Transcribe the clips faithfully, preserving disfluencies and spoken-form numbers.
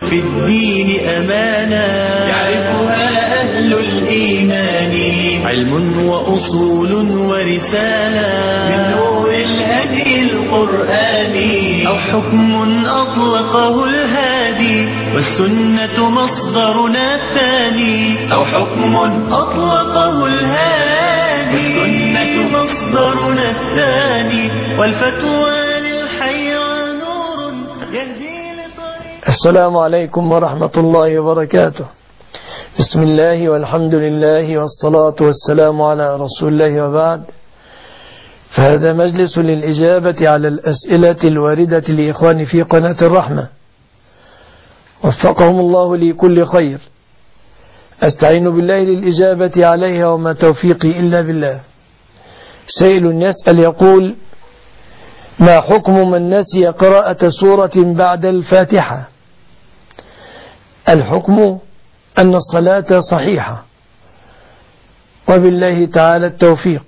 في الدين أمانا يعرفها أهل الإيمان، علم وأصول ورسالة من نور الهدي القرآني، أو حكم أطلقه الهادي والسنة مصدرنا الثاني، أو حكم أطلقه الهادي والسنة مصدرنا الثاني، والفتوى للحيرة نور يهدي. السلام عليكم ورحمة الله وبركاته. بسم الله والحمد لله والصلاة والسلام على رسول الله وبعد، فهذا مجلس للإجابة على الأسئلة الواردة لإخواني في قناة الرحمة، وفقهم الله لكل خير. أستعين بالله للإجابة عليها وما توفيقي إلا بالله. سائل يسأل يقول: ما حكم من نسي قراءة سورة بعد الفاتحة؟ الحكم أن الصلاة صحيحة، وبالله تعالى التوفيق.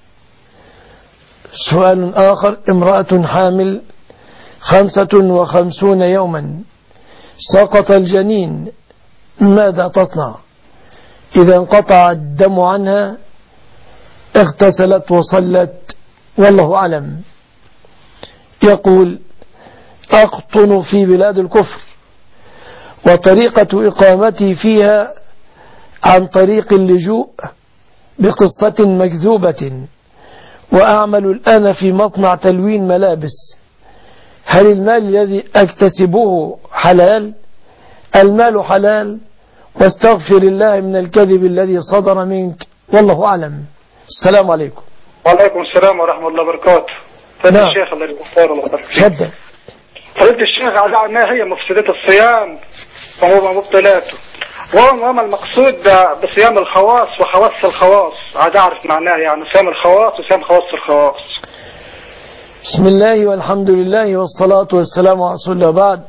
سؤال آخر: امرأة حامل خمسة وخمسون يوما، سقط الجنين، ماذا تصنع؟ إذا انقطع الدم عنها اغتسلت وصلت، والله أعلم. يقول: أقطن في بلاد الكفر، وطريقة إقامتي فيها عن طريق اللجوء بقصة مكذوبة، وأعمل الآن في مصنع تلوين ملابس. هل المال الذي أكتسبه حلال؟ المال حلال، واستغفر الله من الكذب الذي صدر منك، والله أعلم. السلام عليكم. وعليكم السلام ورحمة الله وبركاته. فضيلة نعم. الشيخ الله يغفر الله ويبارك فيك. شدة. فضيلة الشيخ، أعداء ما هي مفسدات الصيام وهو مبطلاته، وما المقصود بصيام الخواص وخواص الخواص؟ عاد أعرف معناه، يعني صيام الخواص وصيام خواص الخواص. بسم الله والحمد لله والصلاة والسلام على رسول الله. بعد،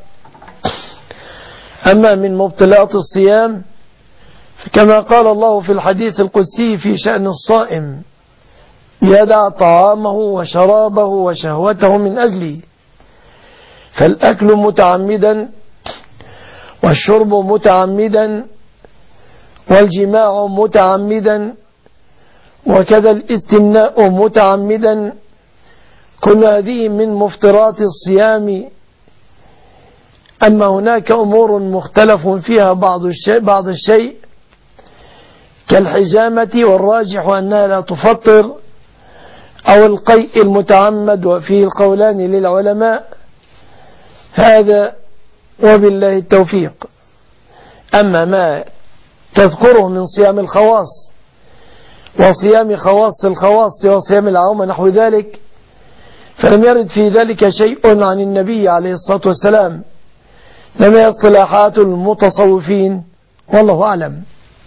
أما من مبطلات الصيام فكما قال الله في الحديث القدسي في شأن الصائم: يدع طعامه وشرابه وشهوته من أجلي. فالأكل متعمدا، والشرب متعمدا، والجماع متعمدا، وكذا الاستمناء متعمدا، كل هذه من مفطرات الصيام. أما هناك أمور مختلف فيها بعض الشيء, بعض الشيء كالحجامة، والراجح أنها لا تفطر، أو القيء المتعمد، وفيه القولان للعلماء، هذا وبالله التوفيق. أما ما تذكره من صيام الخواص وصيام خواص الخواص وصيام العوام نحو ذلك، فلم يرد في ذلك شيء عن النبي عليه الصلاة والسلام، لما هي اصطلاحات المتصوفين، والله أعلم.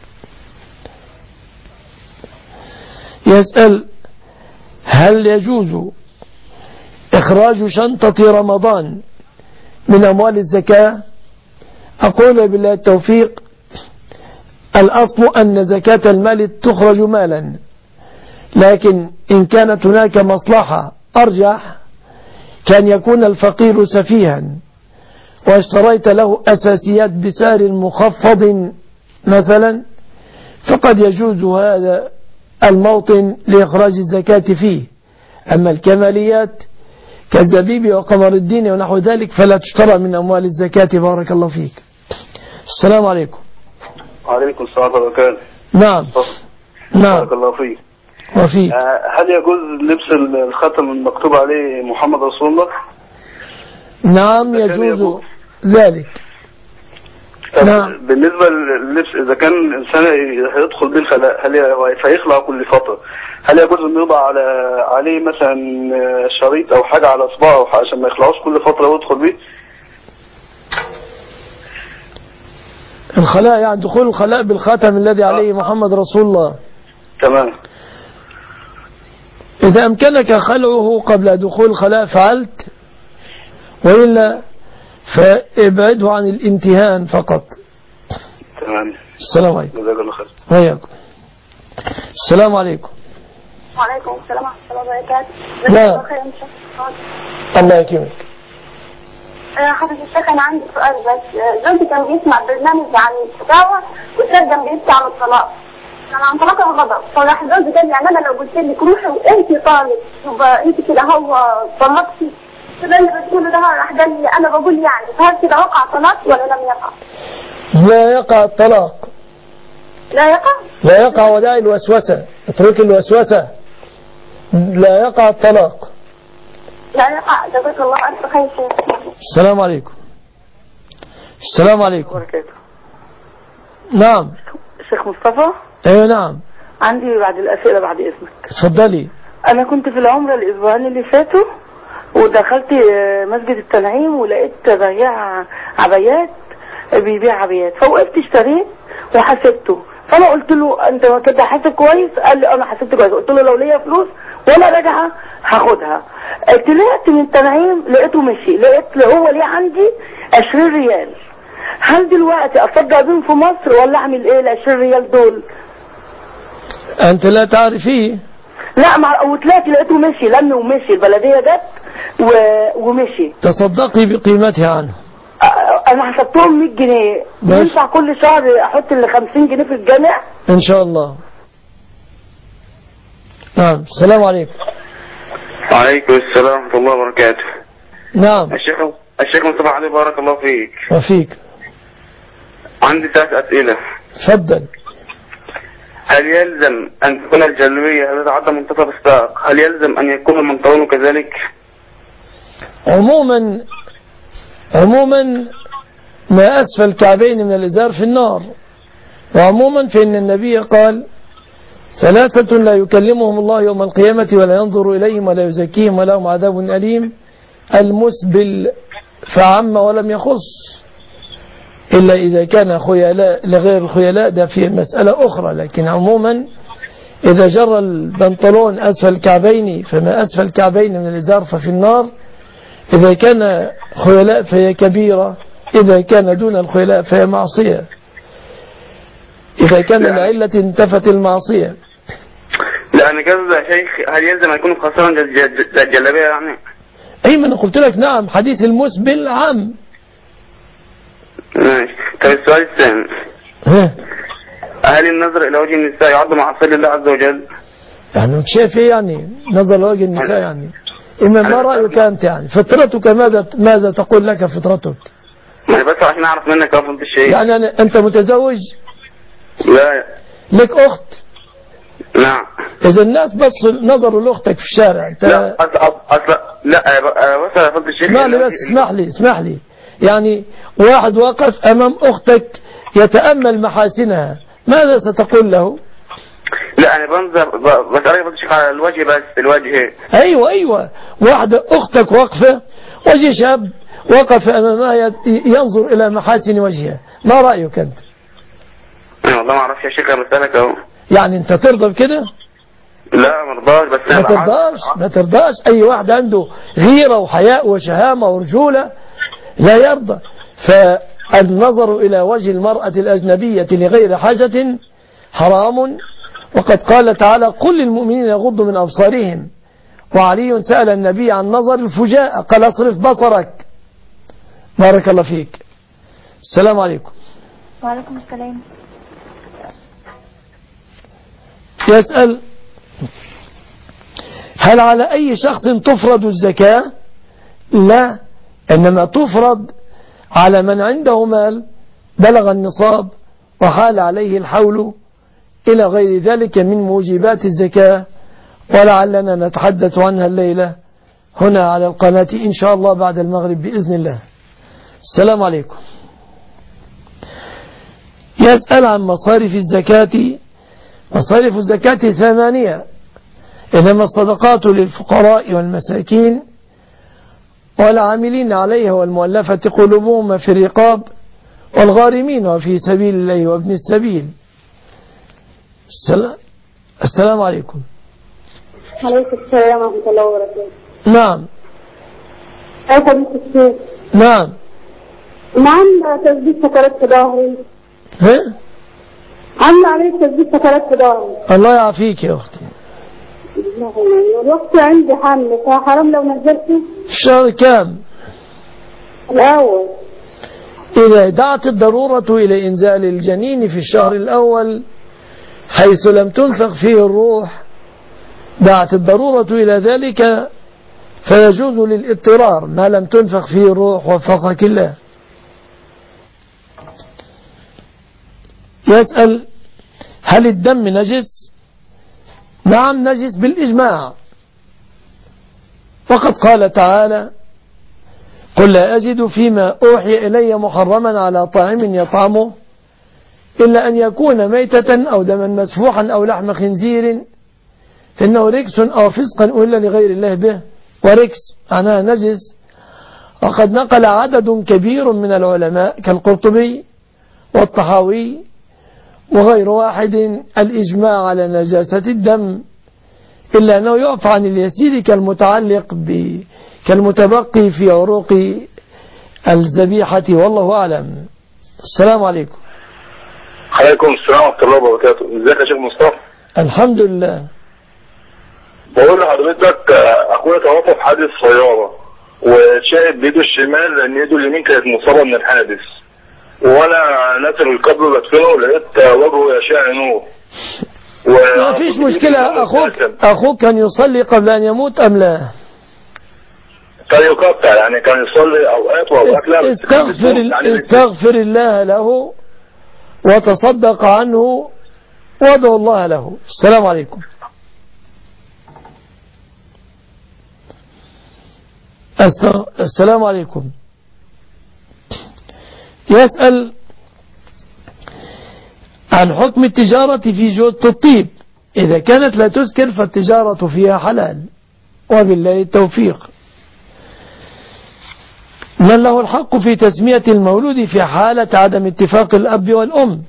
يسأل: هل يجوز إخراج شنطة رمضان من أموال الزكاة؟ أقول بالله التوفيق: الأصل أن زكاة المال تخرج مالا، لكن إن كانت هناك مصلحة أرجح، كان يكون الفقير سفيها واشتريت له أساسيات بسعر مخفض مثلا، فقد يجوز هذا الموطن لإخراج الزكاة فيه. أما الكماليات كالزبيب وقمر الدين ونحو ذلك فلا تشترى من أموال الزكاة. بارك الله فيك. السلام عليكم. وعليكم السلام ورحمة الله وبركاته. نعم. نعم. بارك الله فيك. وفيك. هل يجوز لبس الختم المكتوب عليه محمد رسول الله؟ نعم يجوز ذلك. نعم. بالنسبة لللبس، إذا كان الإنسان هيدخل به الخلاء، هل هيخلع كل فترة، هل يجوز أن يوضع على عليه مثلا شريط أو حاجة على إصبعه عشان ما يخلعوش كل فترة ويدخل به؟ الخلاء يعني دخول الخلاء بالخاتم الذي عليه محمد رسول الله. تمام. إذا أمكنك خلعه قبل دخول الخلاء فعلت، وإلا فابعده عن الامتهان فقط. تمام. السلام عليكم. جزاك الله خير. وياكم. السلام عليكم. وعليكم السلام ورحمة الله وبركاته. لا. الله يكرمك. حضرتك الشيخ انا عندي سؤال بس. زوجي كان بيسمع برنامج عن الفتاوى والشيخ كان بيفتي عن الطلاق، كان عن طلاق الغضب. فراح زوجي قال لي يعني انا لو قلت لك روحي وانت طالق يبقى انت كده هو طلقتي كده اللي بتقوله ده. راح قال لي انا بقول يعني فهل كده وقع طلاق ولا لم يقع؟ لا يقع الطلاق. لا يقع؟ لا يقع وداعي الوسوسة، اترك الوسوسة. لا يقع الطلاق. لا يقع. جزاك الله ألف خير. السلام عليكم. السلام عليكم. وبركاته. نعم. الشيخ مصطفى. ايوه نعم. عندي بعد الأسئلة بعد إذنك. اتفضلي. أنا كنت في العمرة الأسبوعين اللي فاتوا ودخلت مسجد التنعيم ولقيت بياع عبايات بيبيع عبايات، فوقفت اشتريت وحسبته. فانا قلت له انت كده حاسب كويس؟ قال لي انا حسبت كويس. قلت له لو ليا فلوس وانا راجعه هاخدها. طلعت من التنعيم لقيته مشي، لقيت هو ليه عندي عشرين ريال. هل دلوقتي اصدق بيهم في مصر ولا اعمل ايه ال عشرين ريال دول؟ انت لا تعرفيه. لا مع... وطلعت لقيته مشي، لم ومشي، البلديه جت و... ومشي. تصدقي بقيمتها عنه. انا حسبتهم مية جنيه. ينفع كل شهر احط ال خمسين جنيه في الجامع ان شاء الله؟ نعم. السلام عليكم. وعليكم السلام ورحمة الله وبركاته. نعم. الشيخ الشيخ مصطفى علي بارك الله فيك. وفيك. عندي ثلاث أسئلة. تفضل. هل يلزم أن تكون الجلبية التي تعدى منتصف الساق هل يلزم أن يكون المنطلون كذلك؟ عموما عموما ما أسفل الكعبين من الإزار في النار. وعموما فإن النبي قال ثلاثة لا يكلمهم الله يوم القيامة ولا ينظر إليهم ولا يزكيهم ولهم عذاب أليم. المسبل فعم ولم يخص إلا إذا كان خيلاء لغير الخيلاء، ده في مسألة أخرى. لكن عموما إذا جر البنطلون أسفل الكعبين فما أسفل الكعبين من الإزار ففي النار. إذا كان خيلاء فهي كبيرة، إذا كان دون الخيلاء فهي معصية، إذا كان العلة انتفت المعصية. لا أنا قصدي يا شيخ هل يلزم أن يكون خاصة الجلابية يعني؟ أي ما أنا قلت لك نعم، حديث المسبل عام. ماشي. طب السؤال الثاني، هل النظر إلى وجه النساء يعد معصية لله عز وجل؟ يعني أنت شايف إيه يعني نظر إلى وجه النساء؟ يعني إما ما رأيك أنت؟ يعني فطرتك ماذا ماذا تقول لك فطرتك؟ أنا بس عشان أعرف منك أفضل الشيء. يعني أنا أنت متزوج؟ لا. لك أخت؟ نعم. إذا الناس بس نظروا لأختك في الشارع أنت لا أصل أصل لا بس أفضل الشيء. اسمح لي بس اسمح لي اسمح لي يعني واحد واقف أمام أختك يتأمل محاسنها، ماذا ستقول له؟ لا أنا بنظر بسألك بس على الوجه، بس الوجه. أيوة أيوة واحدة أختك واقفة وجه شاب وقف أمامها ينظر إلى محاسن وجهها، ما رأيك أنت؟ أنا والله ما أعرفش يا شيخ، أنا بسألك أهو. يعني أنت ترضى بكده؟ لا مرضاش. بس ما ترضاش ما ترضاش. أي واحد عنده غيرة وحياء وشهامة ورجولة لا يرضى. فالنظر إلى وجه المرأة الأجنبية لغير حاجة حرام. وقد قال تعالى قل للمؤمنين يغضوا من أبصارهم. وعلي سأل النبي عن نظر الفجاء قال اصرف بصرك. بارك الله فيك. السلام عليكم. وعليكم السلام. يسأل هل على أي شخص تفرض الزكاة؟ لا، إنما تفرض على من عنده مال بلغ النصاب وحال عليه الحول إلى غير ذلك من موجبات الزكاة، ولعلنا نتحدث عنها الليلة هنا على القناة إن شاء الله بعد المغرب بإذن الله. السلام عليكم. يسأل عن مصارف الزكاة. مصارف الزكاة ثمانية، إنما الصدقات للفقراء والمساكين والعاملين عليها والمؤلفة قلوبهم في الرقاب والغارمين وفي سبيل الله وابن السبيل. السلام, السلام عليكم. عليكم السلام ورحمة الله وبركاته. نعم. أيها نعم. معنا تثبيت سكرات في ظهري. ها؟ عامل عليك تثبيت سكرات في ظهري. الله يعافيك يا أختي. الوقت عندي حمل فحرام لو نزلته. الشهر كام؟ واو. إذا دعت الضرورة إلى إنزال الجنين في الشهر الأول حيث لم تنفق فيه الروح، دعت الضرورة إلى ذلك فيجوز للاضطرار ما لم تنفق فيه الروح، وفقك الله. يسأل: هل الدم نجس؟ نعم نجس بالإجماع، وقد قال تعالى: قل لا أجد فيما أوحي إلي محرما على طاعم يطعمه إلا أن يكون ميتة أو دما مسفوحا أو لحم خنزير فإنه ركس أو فسقا أهل لغير الله به. وركس معناها نجس. وقد نقل عدد كبير من العلماء كالقرطبي والطحاوي وغير واحد الإجماع على نجاسة الدم، إلا أنه يعفى عن اليسير كالمتعلق ب كالمتبقي في عروق الذبيحة، والله أعلم. السلام عليكم. عليكم السلام ورحمة الله وبركاته. ازيك يا شيخ مصطفى؟ الحمد لله. بقول لحضرتك أخويا توفى في حادث سيارة وشاهد بيده الشمال لأن يده اليمين كانت مصابة من الحادث، وأنا نازل القبر بدفنه لقيت وجهه يشع نور. ما فيش مشكلة. أخوك أخوك كان يصلي قبل أن يموت أم لا؟ كان يقطع يعني، كان يصلي أوقات وأوقات لا. استغفر, يعني استغفر الله له وتصدق عنه وادعو الله له. السلام عليكم. أستغ... السلام عليكم. يسأل عن حكم التجارة في جوزة الطيب، إذا كانت لا تسكر فالتجارة فيها حلال، وبالله التوفيق. من له الحق في تسمية المولود في حالة عدم اتفاق الأب والأم؟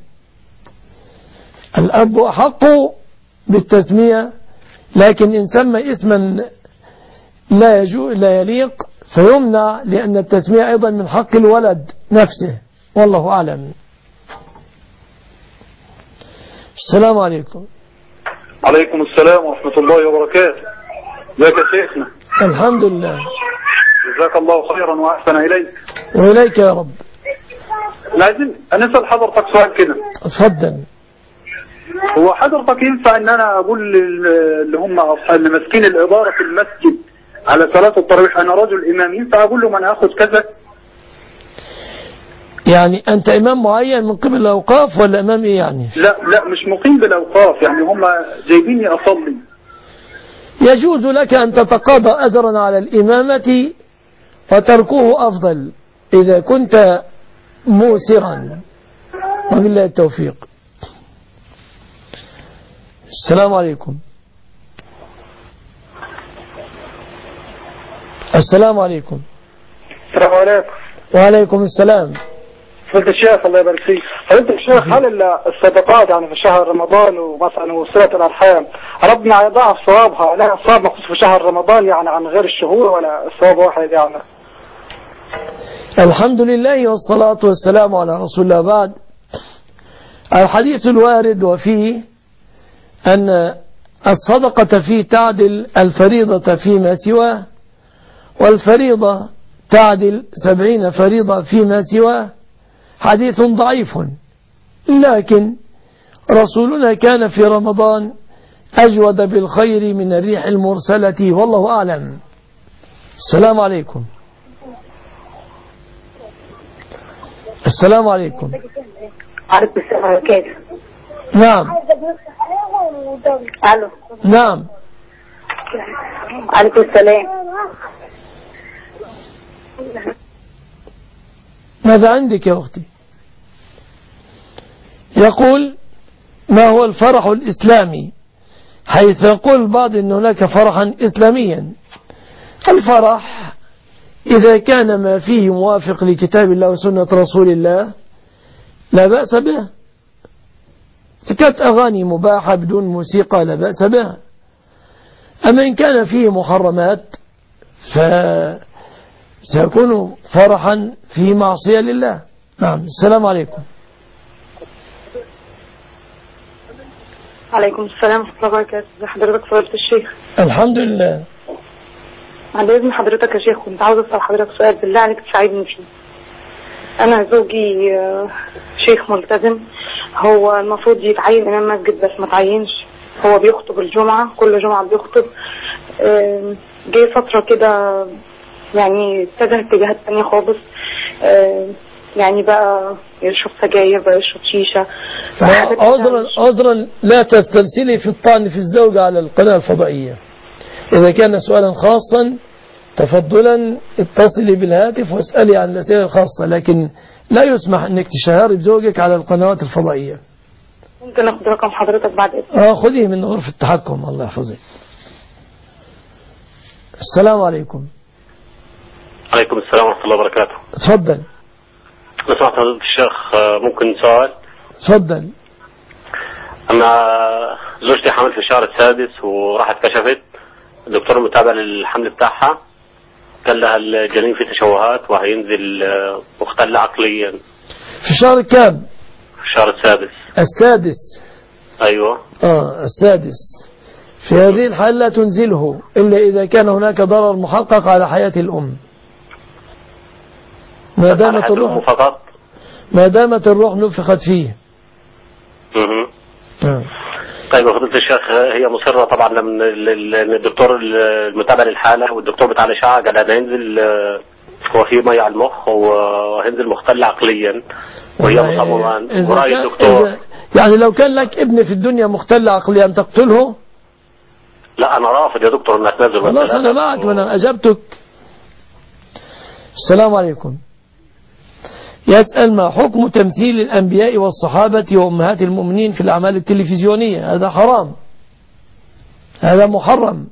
الأب أحق بالتسمية، لكن إن سمى اسما لا يجو لا يليق فيمنع، لأن التسمية أيضا من حق الولد نفسه، والله أعلم. السلام عليكم. عليكم السلام ورحمة الله وبركاته. ازيك يا شيخنا؟ الحمد لله. جزاك الله خيرا وأحسن إليك. وإليك يا رب. لازم نسأل حضرتك سؤال كده. اتفضل. هو حضرتك ينفع ان انا اقول اللي هم اللي ماسكين الاداره في المسجد على صلاه التراويح، انا رجل امام، ينفع اقول لهم انا هاخد كذا؟ يعني انت امام معين من قبل الاوقاف ولا امام ايه يعني؟ لا لا مش مقيم بالاوقاف، يعني هم جايبيني اصلي. يجوز لك ان تتقاضى اجرا على الامامه وتركوه افضل اذا كنت موسرا، وبالله التوفيق. السلام عليكم. السلام عليكم. السلام عليكم. وعليكم السلام. فضيلة الشيخ الله يبارك فيك. فضيلة الشيخ، هل الصدقات يعني في شهر رمضان ومثلا وصلة الأرحام ربنا يضاعف ثوابها لها ثواب مخصوص في شهر رمضان يعني عن غير الشهور، ولا ثواب واحد يعني؟ الحمد لله والصلاة والسلام على رسول الله. بعد، الحديث الوارد وفيه أن الصدقة فيه تعدل الفريضة فيما سواه، والفريضة تعدل سبعين فريضة فيما سواه، حديث ضعيف، لكن رسولنا كان في رمضان أجود بالخير من الريح المرسلة، والله أعلم. السلام عليكم. السلام عليكم. عليكم السلام عليكم. نعم. الو. نعم. عليكم السلام. ماذا عندك يا أختي؟ يقول: ما هو الفرح الإسلامي؟ حيث يقول البعض أن هناك فرحا إسلاميا. الفرح إذا كان ما فيه موافق لكتاب الله وسنة رسول الله لا بأس به. كانت أغاني مباحة بدون موسيقى لا بأس بها. أما إن كان فيه محرمات فسيكون فرحا في معصية لله. نعم. السلام عليكم. عليكم السلام ورحمة الله وبركاته. ازي حضرتك فضيلة الشيخ؟ الحمد لله. عند إذن حضرتك يا شيخ، كنت عاوز أسأل حضرتك سؤال بالله عليك تساعدني فيه. أنا زوجي شيخ ملتزم، هو المفروض يتعين إمام مسجد بس ما تعينش، هو بيخطب الجمعة، كل جمعة بيخطب. جاي فترة كده يعني اتجه اتجاهات تانية خالص، يعني بقى يشرب سجاير، بقى يشرب شيشة. عذرا عذرا لا تسترسلي في الطعن في الزوجة على القناة الفضائية. إذا كان سؤالا خاصا تفضلا اتصلي بالهاتف واسألي عن الأسئلة الخاصة، لكن لا يسمح أنك تشهري بزوجك على القنوات الفضائية. ممكن أخذ رقم حضرتك بعد إذنك؟ آه خذيه من غرفة التحكم. الله يحفظك. السلام عليكم. عليكم السلام ورحمة الله وبركاته. تفضل. لو سمحت فضيلة الشيخ ممكن سؤال؟ تفضل. أنا زوجتي حامل في الشهر السادس وراحت كشفت، الدكتور المتابع للحمل بتاعها قال لها الجنين فيه تشوهات وهينزل مختل عقليا. في شهر كام؟ في الشهر السادس. السادس. أيوة. آه السادس. في هذه الحالة لا تنزله إلا إذا كان هناك ضرر محقق على حياة الأم. ما دامت الروح فقط. ما دامت الروح نفخت فيه. اها. آه. طيب يا فضيلة الشيخ، هي مصرة طبعا لأن الدكتور المتابع للحالة والدكتور بتاع الإشعاع قال أنا هينزل هو في مية على المخ وهينزل مختل عقليا، وهي مصممة ورأي الدكتور. يعني لو كان لك ابن في الدنيا مختل عقليا تقتله؟ لا أنا رافض يا دكتور إنك تنزل. خلاص أنا معك، أنا أجبتك. السلام عليكم. يسأل ما حكم تمثيل الأنبياء والصحابة وأمهات المؤمنين في الأعمال التلفزيونية؟ هذا حرام، هذا محرم.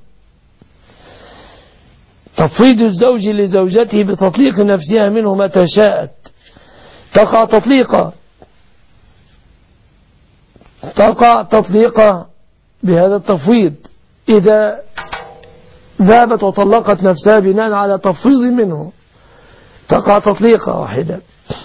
تفويض الزوج لزوجته بتطليق نفسها منه متى شاءت تقع تطليقا تقع تطليقا بهذا التفويض. إذا ذهبت وطلقت نفسها بناء على تفويض منه تقع تطليقا واحدا.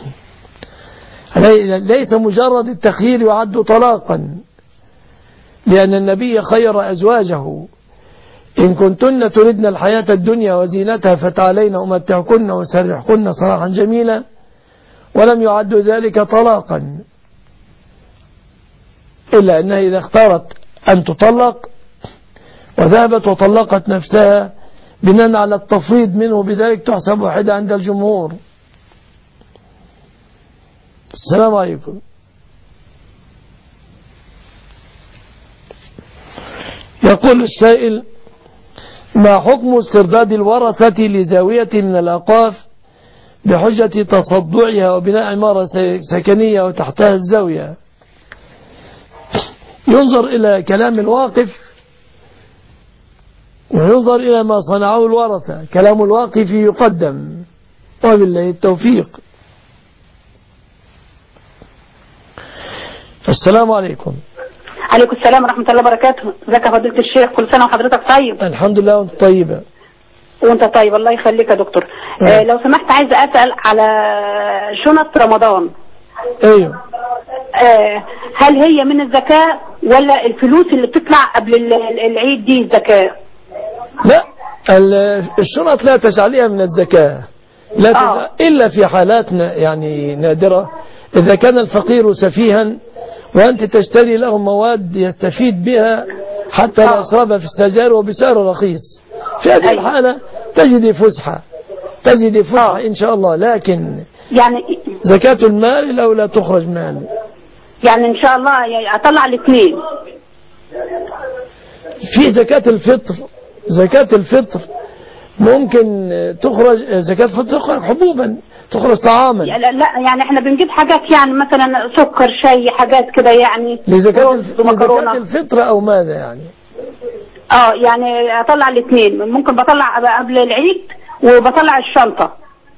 ليس مجرد التخيير يعد طلاقا، لأن النبي خير أزواجه: إن كنتن تردن الحياة الدنيا وزينتها فتعالين أمتعكن وسرحكن سراحا جميلا، ولم يعد ذلك طلاقا، إلا أنها إذا اختارت أن تطلق وذهبت وطلقت نفسها بناء على التفويض منه بذلك تحسب واحدة عند الجمهور. السلام عليكم. يقول السائل: ما حكم استرداد الورثة لزاوية من الأقاف بحجة تصدعها وبناء عمارة سكنية وتحتها الزاوية؟ ينظر إلى كلام الواقف وينظر إلى ما صنعه الورثة. كلام الواقف يقدم، وبالله التوفيق. السلام عليكم. عليكم السلام ورحمة الله وبركاته. ازيك يا فضيلة الشيخ؟ كل سنة وحضرتك طيب. الحمد لله وانت طيبة. وانت طيب، الله يخليك يا دكتور. آه لو سمحت عايز أسأل على شنط رمضان. ايوه. آه هل هي من الزكاة ولا الفلوس اللي بتطلع قبل العيد دي الزكاة؟ لا، الشنط لا تجعليها من الزكاة، لا تجعل آه. إلا في حالات يعني نادرة، إذا كان الفقير سفيها وأنت تشتري له مواد يستفيد بها حتى لا يشربها في السجائر وبسعر رخيص، في هذه الحالة تجدي فسحة تجدي فسحة إن شاء الله. لكن يعني زكاة المال لو لا تخرج مال، يعني إن شاء الله أطلع الاثنين. في زكاة الفطر، زكاة الفطر ممكن تخرج، زكاة الفطر تخرج حبوبا، تخرج طعاما. لا لا يعني احنا بنجيب حاجات يعني مثلا سكر شاي حاجات كده يعني لزكاة لزكاة الفطر او ماذا يعني؟ اه يعني اطلع الاثنين، ممكن بطلع قبل العيد وبطلع الشنطة.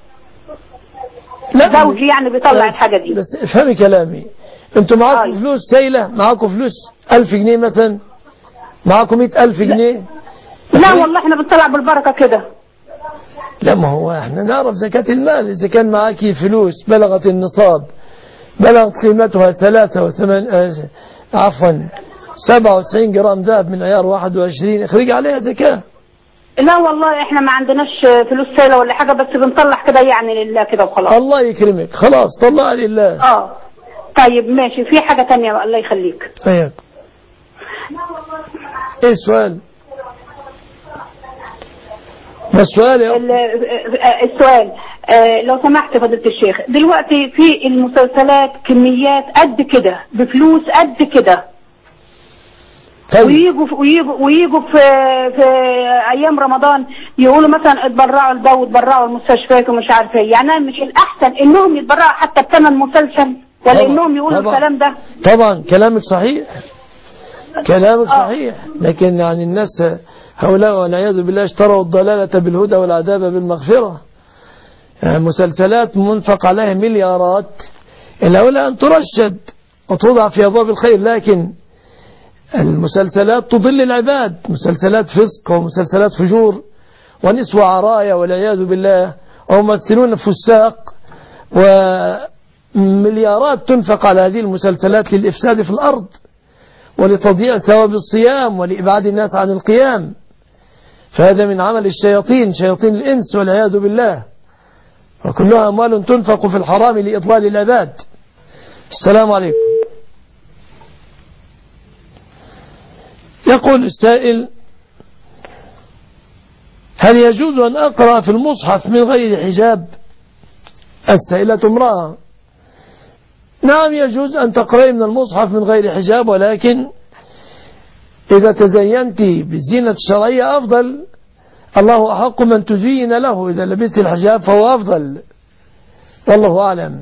لا زوجي يعني بيطلع الحاجة دي. بس افهمي كلامي، انتوا معاكم آه. فلوس سايلة، معاكم فلوس ألف جنيه مثلا، معاكم مئة ألف جنيه. لا, لا والله احنا بنطلع بالبركة كده. لا ما هو احنا نعرف زكاة المال، إذا كان معاكي فلوس بلغت النصاب، بلغت قيمتها ثلاثة وثمان اه عفوا سبعة وتسعين جرام ذهب من عيار واحد وعشرين، اخرج عليها زكاة. لا والله احنا ما عندناش فلوس سائلة ولا حاجة، بس بنطلع كده يعني لله كده وخلاص. الله يكرمك، خلاص طلع لله. اه طيب ماشي. في حاجة تانية الله يخليك. ايوه. ايه السؤال؟ ما السؤال يا السؤال آه لو سمحت فضيلة الشيخ، دلوقتي في المسلسلات كميات قد كده بفلوس قد كده، ويجوا ويجوا ويجوا في في ايام رمضان يقولوا مثلا اتبرعوا لده واتبرعوا المستشفيات ومش عارف ايه، يعني مش الاحسن انهم يتبرعوا حتى بثمن مسلسل ولا طبعًا انهم يقولوا طبعًا الكلام ده؟ طبعا كلامك صحيح، كلامك آه. صحيح، لكن يعني الناس هؤلاء والعياذ بالله اشتروا الضلالة بالهدى والعذاب بالمغفرة. يعني مسلسلات منفق عليها مليارات، الأولى أن ترشد وتوضع في أبواب الخير، لكن المسلسلات تضل العباد، مسلسلات فسق ومسلسلات فجور ونسوة عرايا والعياذ بالله وممثلون فساق، ومليارات تنفق على هذه المسلسلات للإفساد في الأرض ولتضييع ثواب الصيام ولإبعاد الناس عن القيام، فهذا من عمل الشياطين، شياطين الإنس والعياذ بالله، وكلها أموال تنفق في الحرام لإضلال العباد. السلام عليكم. يقول السائل: هل يجوز أن أقرأ في المصحف من غير حجاب؟ السائلة امرأة. نعم يجوز أن تقرأي من المصحف من غير حجاب، ولكن إذا تزينت بالزينة الشرعية أفضل، الله أحق من تزين له، إذا لبست الحجاب فهو أفضل، والله أعلم.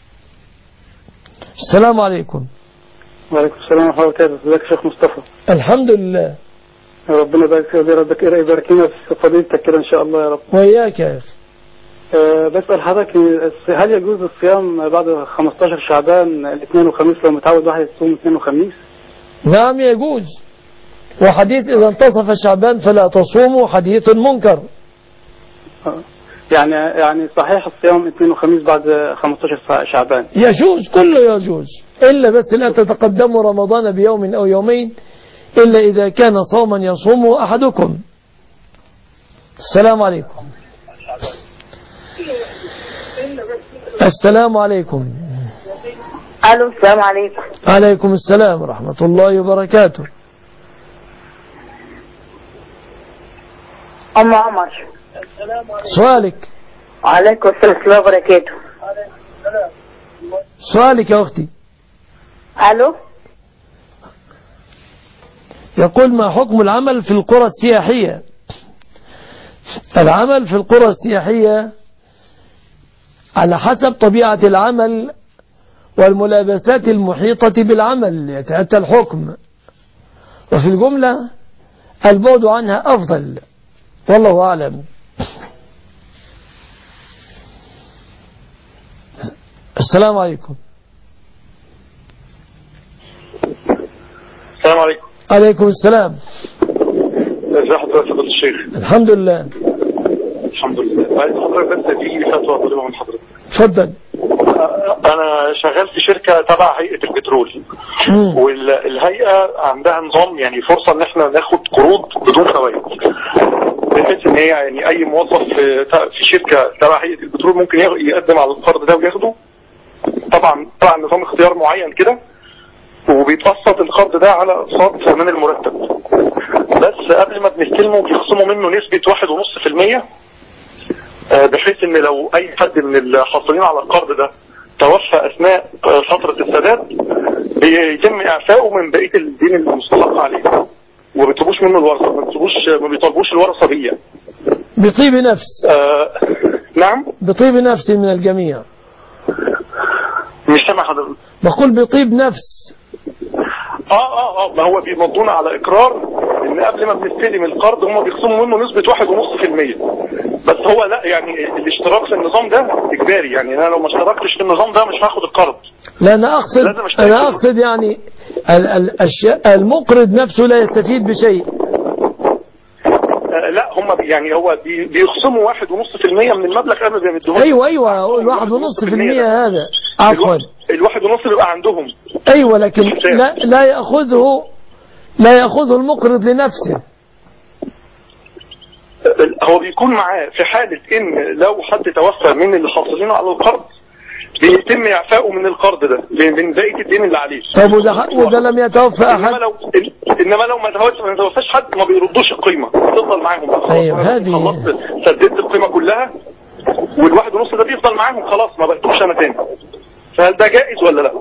السلام عليكم. وعليكم السلام ورحمة الله وبركاته. ازيك يا شيخ مصطفى؟ الحمد لله. ربنا يبارك فيك ويرضيك، يبارك لنا في فضيلتك كده ان شاء الله يا رب. وإياك يا أخي. أه بسأل حضرتك، هل يجوز الصيام بعد خمستاشر شعبان الاثنين والخميس لو متعود واحد يصوم اثنين وخميس؟ نعم يجوز، وحديث إذا انتصف شعبان فلا تصوموا حديث منكر. أه يعني يعني صحيح الصيام اثنين وخميس بعد خمستاشر شعبان؟ يجوز، كله يجوز، إلا بس لا تتقدموا رمضان بيوم أو يومين إلا إذا كان صوما يصومه أحدكم. السلام عليكم. السلام عليكم. الو السلام عليكم. عليكم السلام ورحمة الله وبركاته. أم عمر. سؤالك. وعليكم السلام ورحمة الله وبركاته. سؤالك يا أختي. الو. يقول: ما حكم العمل في القرى السياحية؟ العمل في القرى السياحية على حسب طبيعة العمل والملابسات المحيطة بالعمل يتأتى الحكم، وفي الجملة البعد عنها أفضل، والله أعلم. السلام عليكم. السلام عليكم. عليكم السلام. ازي حضرتك يا فضيلة الشيخ؟ الحمد لله. الحمد لله. عايز حضرتك بس في فتوى طالبها من حضرتك. اتفضل. انا شغال في شركه تبع هيئه البترول، والهيئه عندها نظام يعني فرصه ان احنا ناخد قروض بدون فوائد، بحيث ان هي يعني اي موظف في شركه تبع هيئه البترول ممكن يقدم على القرض ده وياخده. طبعا طبعا نظام اختيار معين كده، وبيتقسط القرض ده على اقساط من المرتب، بس قبل ما بنستلمه بيخصموا منه نسبه واحد ونص في المية، بحيث ان لو اي حد من الحاصلين على القرض ده توفى اثناء فترة السداد بيتم اعفائه من بقية الدين المستحق عليه، وما بيطلبوش منه الورثة، ما بيطلبوش ما بيطلبوش الورثة بيه. بطيب نفس. آه نعم. بطيب نفس من الجميع. مش سامع حضرتك. بقول بطيب نفس. اه اه اه ما هو بيمضونا على اقرار ان قبل ما بنستلم القرض هم بيخصموا منه نسبة واحد ونص في المية، بس هو لا يعني الاشتراك في النظام ده اجباري، يعني انا لو ما اشتركتش في النظام ده مش هاخد القرض. لا انا اقصد انا اقصد يعني الاشياء المقرض نفسه لا يستفيد بشيء. آه لا هم يعني هو بيخصموا واحد ونص في المية من المبلغ قبل ما يدوه. ايوه ايوه الواحد ونص في المية هذا عفوا الواحد ونص بيبقى عندهم. ايوه لكن لا لا ياخذه لا ياخذه المقرض لنفسه. هو بيكون معاه في حالة ان لو حد توفى من اللي حاصلين على القرض بيتم اعفائه من القرض ده من بقية الدين اللي عليه. طب وده, وده لم يتوفى احد؟ انما لو انما لو ما توفى ما توفاش حد ما بيردوش القيمة، بتفضل معاهم بقى. ايوه هذه خلصت سددت القيمة كلها والواحد ونص ده بيفضل معاهم خلاص ما بقتوش انا تاني. فهل ده جائز ولا لا؟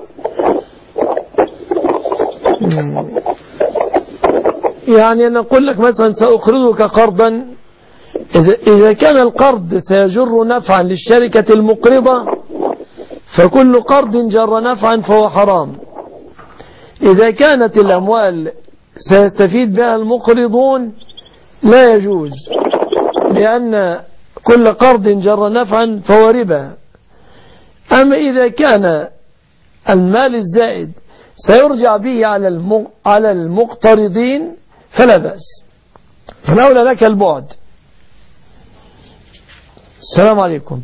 يعني أنا أقول لك مثلا سأقرضك قرضا، إذا كان القرض سيجر نفعا للشركة المقرضة فكل قرض جر نفعا فهو حرام. إذا كانت الأموال سيستفيد بها المقرضون لا يجوز، لأن كل قرض جر نفعا فهو ربا. أما إذا كان المال الزائد سيرجع به على على المقترضين فلا بأس، فالأولى لك البعد. السلام عليكم.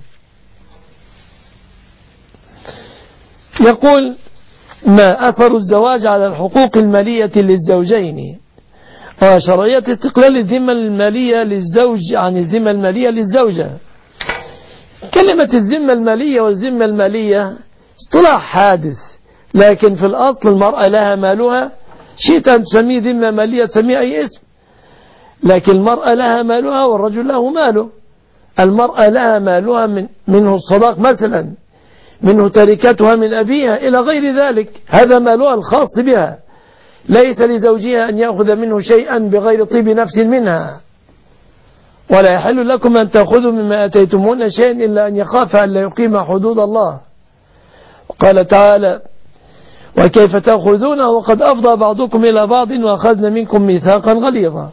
يقول: ما أثر الزواج على الحقوق المالية للزوجين وشرعية استقلال الذمة المالية للزوج عن الذمة المالية للزوجة؟ كلمة الذمة المالية والذمة المالية اصطلاح حادث، لكن في الأصل المرأة لها مالها، شئت أن تسميه ذمة مالية تسميه أي اسم، لكن المرأة لها مالها والرجل له ماله. المرأة لها مالها من منه الصداق مثلا، منه تركتها من أبيها إلى غير ذلك، هذا مالها الخاص بها، ليس لزوجها أن يأخذ منه شيئا بغير طيب نفس منها. ولا يحل لكم أن تأخذوا مما أتيتمون شيئا إلا أن يخاف أن لا يقيم حدود الله. وقال تعالى: وكيف تأخذونه وقد أفضى بعضكم إلى بعض وأخذنا منكم ميثاقا غليظا.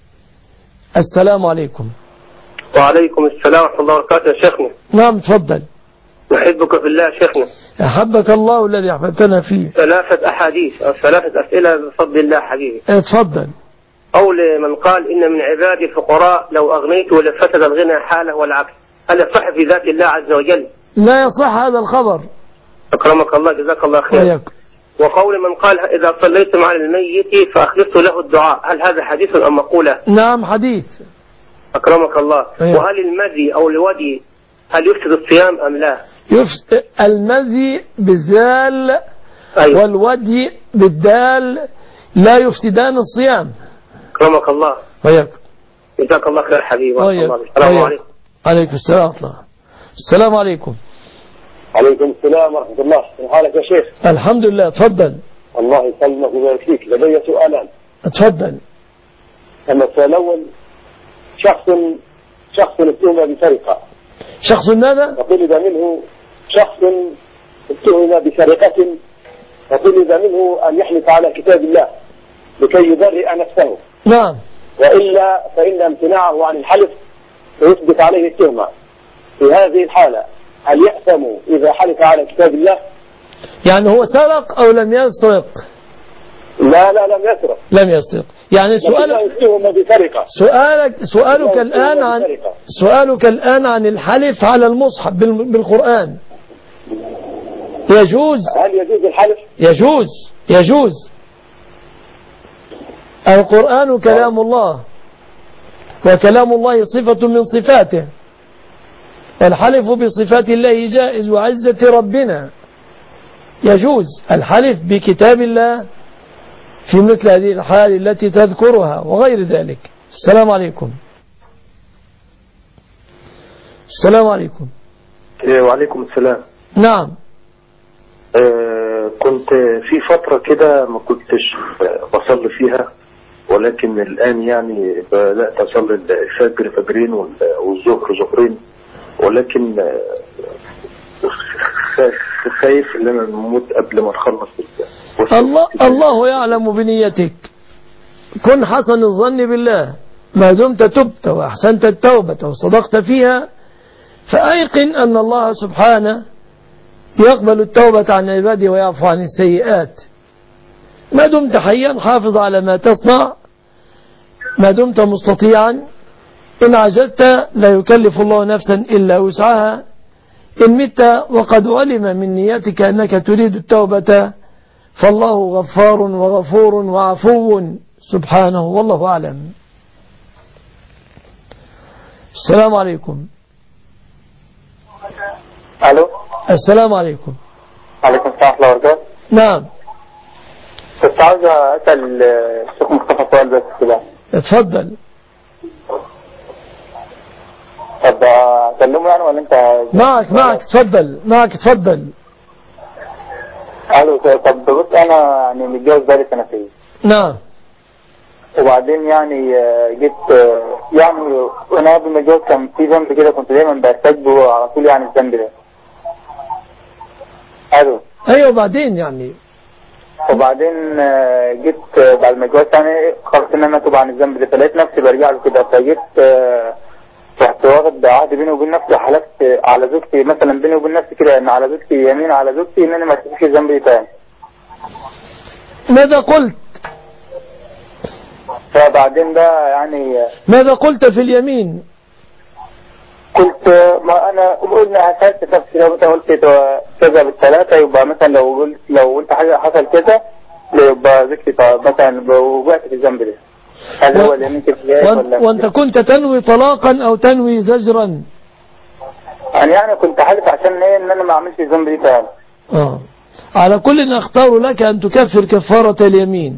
السلام عليكم. وعليكم السلام ورحمة الله وبركاته يا شيخنا. نعم تفضل. نحبك في الله يا شيخنا. أحبك الله الذي أحببتنا فيه. ثلاثة أحاديث أو ثلاثة أسئلة بفضل الله حقيقي. اتفضل. قول من قال إن من عبادي الفقراء لو أغنيت لفسد الغنى حاله والعكس، هل يصح في ذات الله عز وجل؟ لا يصح هذا الخبر. أكرمك الله جزاك الله خير. وياك. وقول من قال إذا صليتم على الميت فأخلصت له الدعاء، هل هذا حديث أم مقولة؟ نعم حديث. أكرمك الله. وياك. وهل المذي أو الودي هل يفسد الصيام أم لا؟ يفسد المذي بالذال. أيوة. والودي بالدال لا يفسدان الصيام. أكرمك الله. وياك. جزاك الله خير حبيبي. السلام عليكم. عليكم السلام ورحمة الله. السلام عليكم. عليكم السلام ورحمة الله. كيف حالك يا شيخ؟ الحمد لله. تفضل. الله يسلمك ويبارك فيك. لدي سؤالان. تفضل. أما السؤال الأول: شخص شخص اتهم بسرقة. شخص ماذا؟ وطلب منه شخص اتهم بسرقة وطلب منه أن يحلف على كتاب الله لكي يبرئ نفسه. نعم. وإلا فإن امتناعه عن الحلف سيثبت عليه التهمة. في هذه الحالة هل يأثم إذا حلف على كتاب الله؟ يعني هو سرق أو لم يسرق؟ لا لا لم يسرق. لم يسرق. يعني سؤالك سؤالك سؤالك الآن عن سؤالك الآن عن الحلف على المصحف بالقرآن. يجوز؟ هل يجوز الحلف؟ يجوز يجوز. القرآن كلام الله، وكلام الله صفة من صفاته، والحلف بصفات الله جائز وعزة ربنا. يجوز الحلف بكتاب الله في مثل هذه الحال التي تذكرها وغير ذلك. السلام عليكم. السلام عليكم. وعليكم السلام. نعم. آه كنت في فترة كده ما كنتش بصلي فيها، ولكن الآن يعني بدأت أصلي الفجر فجرين والظهر ظهرين، ولكن خايف ان انا نموت قبل ما نخلص. الله الله يعلم بنيتك. كن حسن الظن بالله، ما دمت تبت واحسنت التوبة وصدقت فيها فأيقن أن الله سبحانه يقبل التوبة عن عباده ويعفو عن السيئات. ما دمت حيا حافظ على ما تصنع، ما دمت مستطيعا. إن عجزت لا يكلف الله نفسا إلا وسعها. إن مت وقد علم من نيتك أنك تريد التوبة فالله غفار وغفور وعفو سبحانه، والله أعلم. السلام عليكم. الو السلام عليكم. عليكم السلام ورحمة الله وبركاته. نعم. كنت عاوز اسال الشيخ مصطفى سؤال بس كده. اتفضل. طب اكلمه يعني ولا انت؟ معك معك اتفضل معك اتفضل. الو طب بص انا يعني متجوز بقالي سنتين. نعم. وبعدين يعني جيت يعني وانا قبل ما اتجوز كان في ذنب كده كنت دايما برتكبه على طول يعني الذنب ده. الو ايوه وبعدين يعني وبعدين جيت بعد ما اتجوزت يعني قررت ان انا اتوب عن الذنب ده فلقيت نفسي برجع له كده فجيت رحت واخد عهد بيني وبين نفسي حلفت على زوجتي مثلا بيني وبين نفسي كده ان على زوجتي يمين على زوجتي ان انا ما اسيبش الذنب ده تاني. ماذا قلت؟ فبعدين ده يعني ماذا قلت في اليمين؟ قلت ما انا قلنا هسألت نفسي لو مثلا قلت كذا بالثلاثة يبقى مثلا لو قلت لو قلت حاجة حصل كذا يبقى ذكري مثلا وقعت في الذنب ده. هل هو اليمين كده ولا وانت كنت تنوي طلاقا او تنوي زجرا؟ انا يعني كنت حالف عشان ايه ان انا ما اعملش الذنب دي تاني. اه على كل اختار لك ان تكفر كفارة اليمين.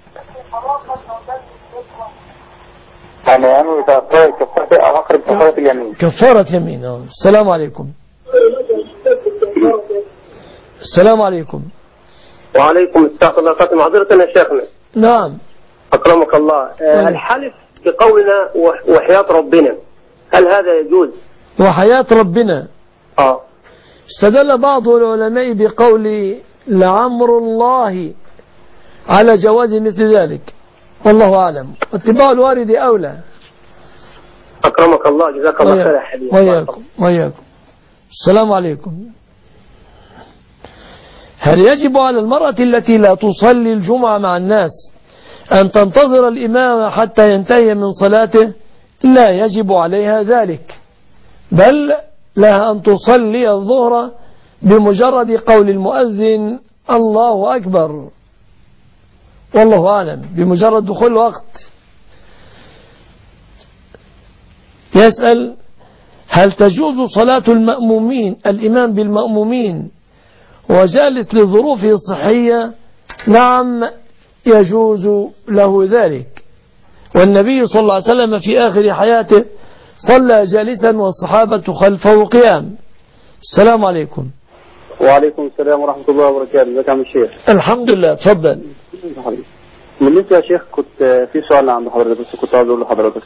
يعني يعني كفارة كفارة اخر كفارة اليمين. كفارة يمين. اه السلام عليكم. السلام عليكم. وعليكم السلام ورحمة الله وبركاته. معذرة يا شيخنا. نعم. أكرمك الله. الحلف بقولنا وحياة ربنا هل هذا يجوز؟ وحياة ربنا. اه استدل بعض العلماء بقول لعمر الله على جواز مثل ذلك والله أعلم. اتباع الوارد أولى. أكرمك الله جزاك الله خير يا حبيبي. وياكم وياكم. السلام عليكم. هل يجب على المرأة التي لا تصلي الجمعة مع الناس أن تنتظر الإمام حتى ينتهي من صلاته؟ لا يجب عليها ذلك، بل لها أن تصلي الظهر بمجرد قول المؤذن الله أكبر والله أعلم بمجرد دخول الوقت. يسأل هل تجوز صلاة المأمومين الإمام بالمأمومين وجالس لظروفه الصحية؟ نعم يجوز له ذلك، والنبي صلى الله عليه وسلم في آخر حياته صلى جالسا والصحابة خلفه قيام. السلام عليكم. وعليكم السلام ورحمة الله وبركاته. ازيك يا عم الشيخ؟ الحمد لله. تفضل. بالنسبة يا شيخ كنت في سؤال عند حضرتك بس كنت عاوز اقول لحضرتك.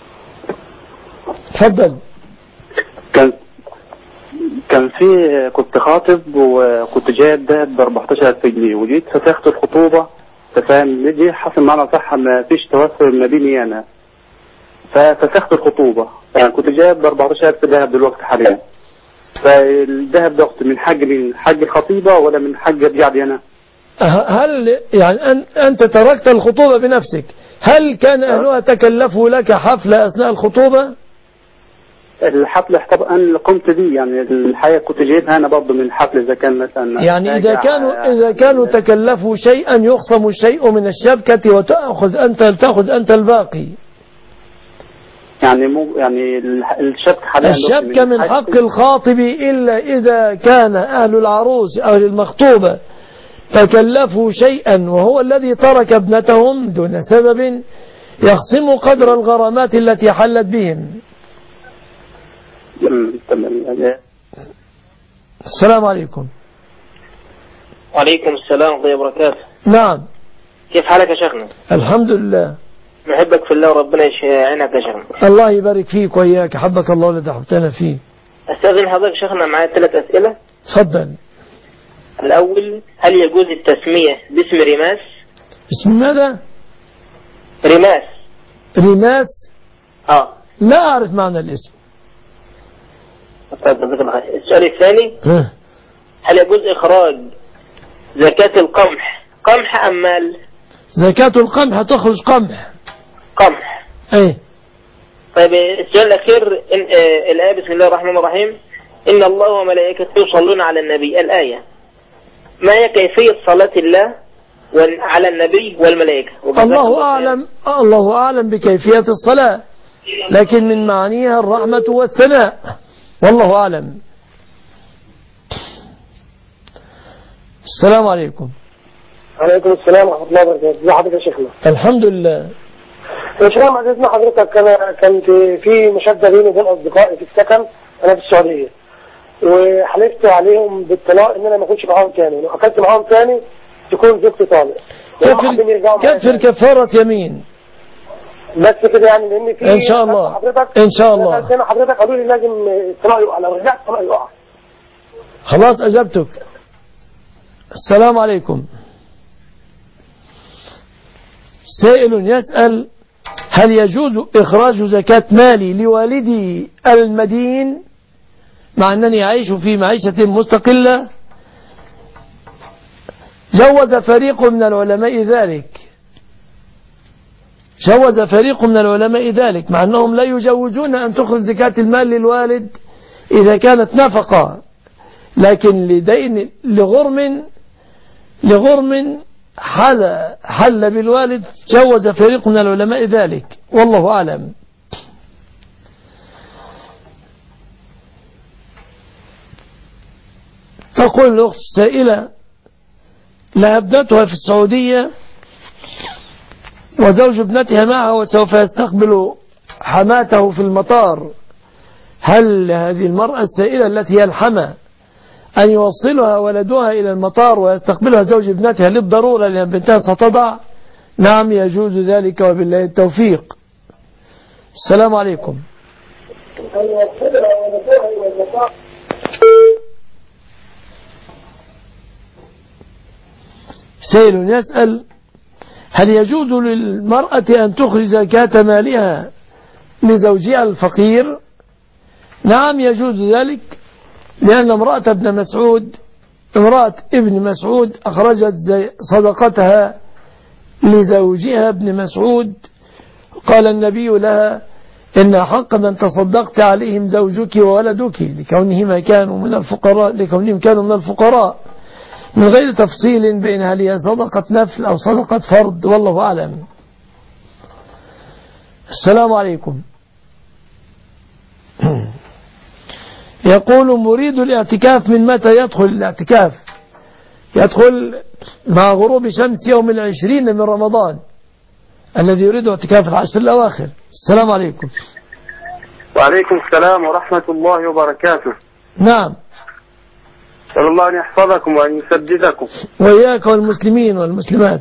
تفضل. كان كان في كنت خاطب وكنت جايب دهب ب أربعتاشر ألف جنيه وجيت فسخت الخطوبة فاهم دي حصل معنا صح ما فيش توافق ما بيني انا ففسخت الخطوبة يعني كنت جايب ب أربعتاشر ألف دهب دلوقتي حاليا فالذهب ده من حق من حق الخطيبة ولا من حق رجعتي انا؟ هل يعني أنت تركت الخطوبة بنفسك، هل كان أهلها تكلفوا لك حفلة أثناء الخطوبة؟ الحفلة طبعا قمت بيه يعني الحقيقة كنت جايبها أنا برضه من الحفلة إذا كان مثلا يعني إذا كانوا إذا كانوا تكلفوا شيئا يخصم الشيء من الشبكة وتأخذ أنت تأخذ أنت الباقي. يعني مو يعني الشبكة حاليا الشبكة من حق الخاطب إلا إذا كان أهل العروس أو المخطوبة تكلفوا شيئا وهو الذي ترك ابنتهم دون سبب يخصم قدر الغرامات التي حلت بهم. السلام عليكم. وعليكم السلام ورحمة الله وبركاته. نعم. كيف حالك يا شيخنا؟ الحمد لله. نحبك في الله وربنا يعينك يا شيخنا. الله يبارك فيك وإياك، حبك الله الذي حبتنا فيه. أستاذن حضرتك شيخنا معايا ثلاث أسئلة. تفضل. الأول هل يجوز التسمية باسم رماس؟ اسم ماذا؟ رماس. رماس؟ اه لا أعرف معنى الاسم. السؤال الثاني ها. هل يجوز إخراج زكاة القمح قمح أم مال؟ زكاة القمح تخرج قمح. قمح. ايه. طيب السؤال الأخير إن آه الآية بسم الله الرحمن الرحيم إن الله وملائكته يصلون على النبي. الآية ما هي كيفية صلاة الله على النبي والملائكة؟ الله أعلم الله أعلم بكيفية الصلاة، لكن من معانيها الرحمة والثناء، والله أعلم. السلام عليكم. عليكم السلام ورحمة الله وبركاته. ازي حضرتك يا شيخنا؟ الحمد لله. يا شيخنا بعد إذن حضرتك، أنا كنت في مشادة بيني وبين أصدقائي في السكن، أنا في السعودية، وحلفت عليهم بالطلاق إن أنا ما أكونش معاهم تاني، لو أكلت معاهم تاني تكون زوجتي طالق. كفر, كفر كفارة يمين. بس كده يعني، لأن في إن شاء الله حضرتك إن شاء الله أنا حضرتك قالوا لي لازم الطلاق يقع، لو رجعت الطلاق يقع. خلاص أجبتك. السلام عليكم. سائل يسأل: هل يجوز إخراج زكاة مالي لوالدي المدين مع أنني أعيش في معيشة مستقلة؟ جوز فريق من العلماء ذلك جوز فريق من العلماء ذلك مع أنهم لا يجوزون أن تخرج زكاة المال للوالد إذا كانت نفقة، لكن لدين لغرم لغرم حل, حل بالوالد جوز فريق من العلماء ذلك، والله أعلم. تقول الأخت السائلة: لها ابنتها في السعودية وزوج ابنتها معها وسوف يستقبل حماته في المطار، هل هذه المرأة السائلة التي هي الحمى أن يوصلها ولدها إلى المطار ويستقبلها زوج ابنتها للضرورة لأن بنتها ستضع؟ نعم يجوز ذلك وبالله التوفيق. السلام عليكم. سائل يسأل: هل يجوز للمرأة أن تخرج زكاة مالها لزوجها الفقير؟ نعم يجوز ذلك، لأن امرأة ابن مسعود امرأة ابن مسعود أخرجت صدقتها لزوجها ابن مسعود، قال النبي لها: إن حق من تصدقت عليهم زوجك وولدك، لكونهما كانوا من الفقراء لكونهم كانوا من الفقراء، من غير تفصيل بين هل هي صدقة نفل أو صدقة فرض، والله أعلم. السلام عليكم. يقول: مريد الاعتكاف من متى يدخل الاعتكاف؟ يدخل مع غروب شمس يوم العشرين من رمضان الذي يريد اعتكاف العشر الأواخر. السلام عليكم. وعليكم السلام ورحمة الله وبركاته. نعم. أسأل الله أن يحفظكم وأن يسددكم وإياك والمسلمين والمسلمات.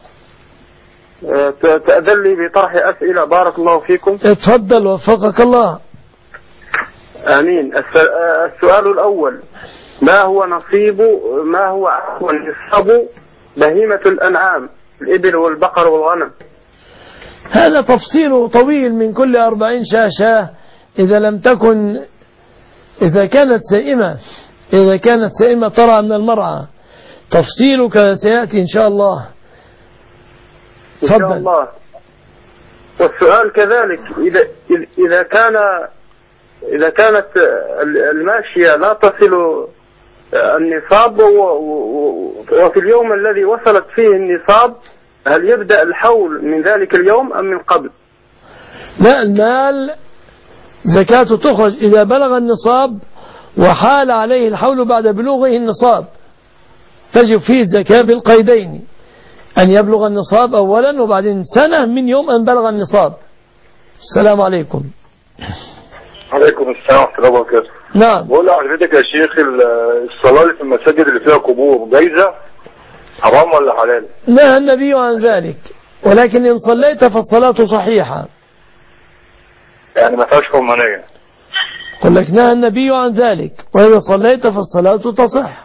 تأذن لي بطرح أسئلة بارك الله فيكم. اتفضل وفقك الله. آمين. السؤال الأول: ما هو نصيب ما هو نصاب بهيمة الأنعام الإبل والبقر والغنم؟ هذا تفصيل طويل من كل أربعين شاشة إذا لم تكن إذا كانت سائمة إذا كانت سائمة ترعى من المرعى، تفصيلك سيأتي إن شاء الله. إن شاء الله. والسؤال كذلك: إذا إذا كان إذا كانت الماشية لا تصل النصاب وفي اليوم الذي وصلت فيه النصاب، هل يبدأ الحول من ذلك اليوم أم من قبل؟ لا، المال زكاته تخرج إذا بلغ النصاب وحال عليه الحول بعد بلوغه النصاب، تجب فيه الزكاة بالقيدين، أن يبلغ النصاب أولا وبعدين سنة من يوم أن بلغ النصاب. السلام عليكم. عليكم السلام ورحمة الله وبركاته. نعم. بقول لحضرتك يا شيخ، الصلاة اللي في المساجد اللي فيها قبور جايزة حرام ولا حلال؟ نهى النبي عن ذلك، ولكن إن صليت فالصلاة صحيحة. يعني ما فيهاش حرمانية؟ قل لك نهى النبي عن ذلك، وإذا صليت فالصلاة تصح.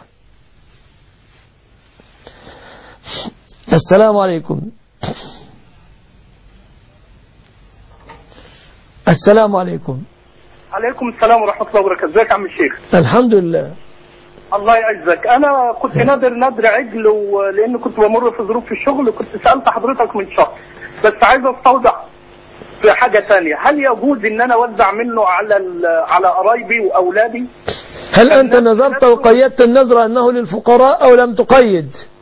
السلام عليكم. السلام عليكم. عليكم السلام ورحمة الله وبركاته. ازيك يا عم الشيخ؟ الحمد لله. الله يعزك. انا كنت نادر نادر عجل، ولان كنت بمر في ظروف في الشغل وكنت سألت حضرتك من شهر، بس عايز استوضح في حاجة تانية. هل يجوز ان انا اوزع منه على على قرايبي واولادي؟ هل انت نذرت وقيدت النذر انه للفقراء او لم تقيد؟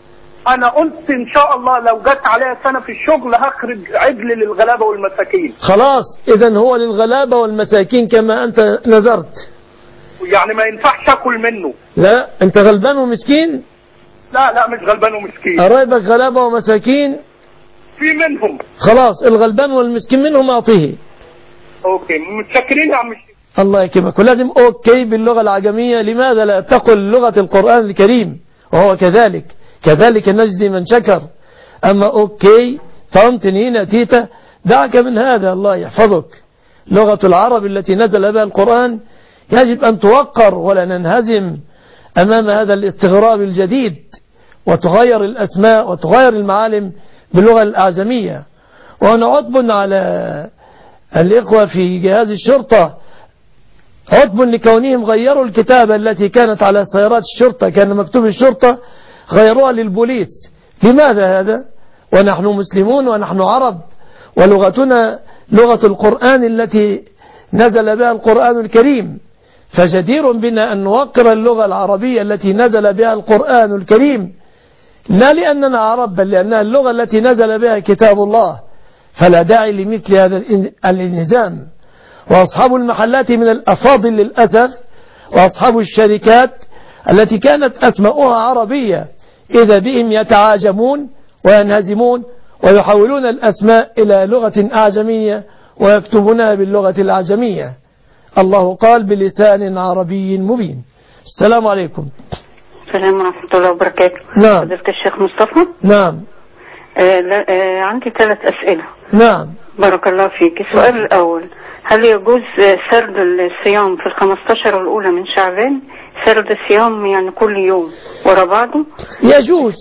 انا قلت ان شاء الله لو جت عليا سنه في الشغل هخرج عجل للغلابه والمساكين. خلاص اذا هو للغلابة والمساكين كما انت نذرت. يعني ما ينفعش اكل منه؟ لا انت غلبان ومسكين. لا لا مش غلبان ومسكين. قرايبك غلابة ومساكين. في منهم. خلاص الغلبان والمسكين منهم اعطيه. اوكي متشكرين يا عم الشيخ. الله يكرمك. ولازم اوكي باللغة العجمية. لماذا لا تقل لغة القرآن الكريم؟ وهو كذلك كذلك نجزي من شكر. اما اوكي طمتنينا تيتا دعك من هذا. الله يحفظك. لغة العرب التي نزل بها القرآن يجب أن توقر ولا ننهزم أمام هذا الاستغراب الجديد، وتغير الأسماء وتغير المعالم باللغة الأعجمية. وأنا عتب على الإخوة في جهاز الشرطة، عتب لكونهم غيروا الكتابة التي كانت على سيارات الشرطة، كان مكتوب الشرطة غيروها للبوليس. لماذا هذا ونحن مسلمون ونحن عرب ولغتنا لغة القرآن التي نزل بها القرآن الكريم؟ فجدير بنا أن نوقر اللغة العربية التي نزل بها القرآن الكريم، لا لأننا عرب بل لأنها اللغة التي نزل بها كتاب الله. فلا داعي لمثل هذا الانهزام. وأصحاب المحلات من الأفاضل للأسف وأصحاب الشركات التي كانت أسماؤها عربية إذا بهم يتعاجمون وينهزمون ويحولون الأسماء إلى لغة أعجمية ويكتبونها باللغة الأعجمية. الله قال بلسان عربي مبين. السلام عليكم. السلام ورحمة الله وبركاته. نعم. فضيلة الشيخ مصطفى. نعم. آه آه عندي ثلاث أسئلة. نعم. بارك الله فيك. السؤال الأول، هل يجوز سرد الصيام في الخمستاشر الأولى من شعبان؟ سرد الصيام يعني كل يوم ورا بعضه؟ يجوز.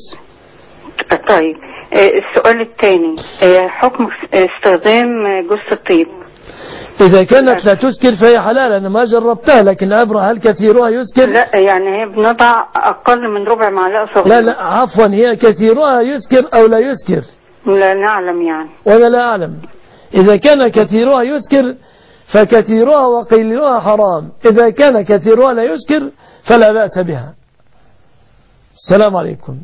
طيب السؤال الثاني، حكم استخدام جوز الطيب. إذا كانت لا تسكر فهي حلال. أنا ما جربتها لكن العبرة هل كثيرها يسكر؟ لا يعني هي بنضع أقل من ربع معلقة صغيرة. لا لا عفوا، هي كثيرها يسكر أو لا يسكر؟ لا نعلم يعني. وأنا لا أعلم. إذا كان كثيرها يسكر فكثيرها وقليلها حرام. إذا كان كثيرها لا يسكر فلا بأس بها. السلام عليكم.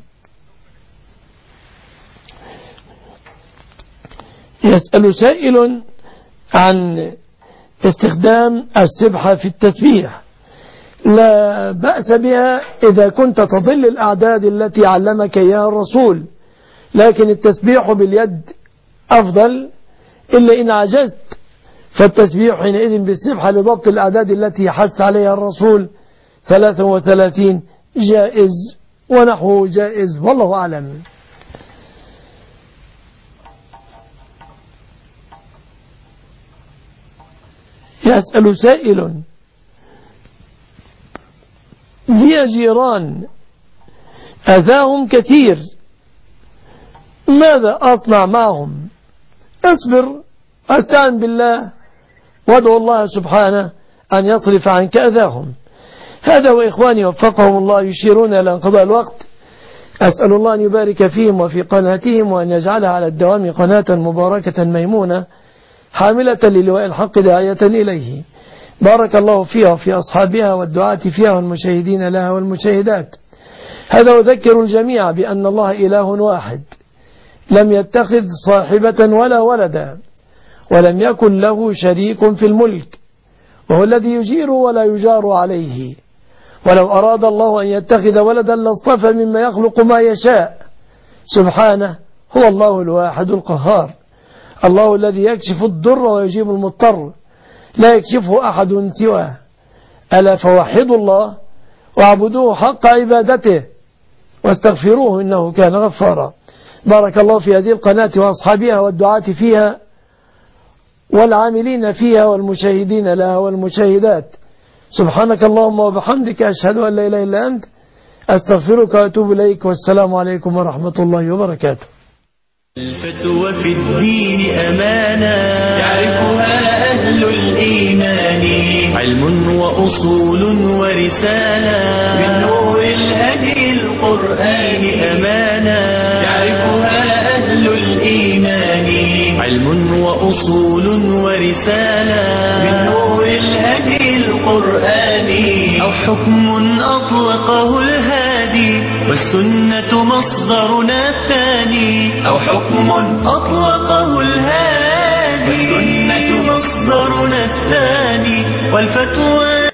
يسأل سائل عن استخدام السبحة في التسبيح. لا بأس بها إذا كنت تضل الأعداد التي علمك إياها الرسول، لكن التسبيح باليد أفضل، إلا إن عجزت فالتسبيح حينئذ بالسبحة لضبط الأعداد التي حث عليها الرسول ثلاثة وثلاثين جائز ونحوه جائز، والله أعلم. يسأل سائل: لي جيران أذاهم كثير، ماذا أصنع معهم؟ اصبر، استعن بالله وادعو الله سبحانه أن يصرف عنك أذاهم. هذا وإخواني وفقهم الله يشيرون إلى انقضاء الوقت. أسأل الله أن يبارك فيهم وفي قناتهم وأن يجعلها على الدوام قناة مباركة ميمونة حاملة للواء الحق داعية إليه. بارك الله فيها وفي أصحابها والدعاة فيها والمشاهدين لها والمشاهدات. هذا أذكر الجميع بأن الله إله واحد، لم يتخذ صاحبة ولا ولدا، ولم يكن له شريك في الملك، وهو الذي يجير ولا يجار عليه. ولو أراد الله أن يتخذ ولدا لاصطفى مما يخلق ما يشاء، سبحانه هو الله الواحد القهار، الله الذي يكشف الضر ويجيب المضطر، لا يكشفه أحد سواه. ألا فوحدوا الله واعبدوه حق عبادته واستغفروه إنه كان غفارا. بارك الله في هذه القناة وأصحابها والدعاة فيها والعاملين فيها والمشاهدين لها والمشاهدات. سبحانك اللهم وبحمدك، أشهد أن لا إله إلا أنت، أستغفرك وأتوب إليك، والسلام عليكم ورحمة الله وبركاته. الفتوى في الدين أمانة يعرفها أهل الإيمان، علم وأصول ورسالة من نور الهدي القرآن أمانة يعرفها أهل الإيمان، علم وأصول ورسالة من نور الهدي القرآن، أو حكم أطلقه الهادي والسنة مصدرنا الثاني أو حكم أطلقه الهادي والسنة مصدرنا الثاني والفتوى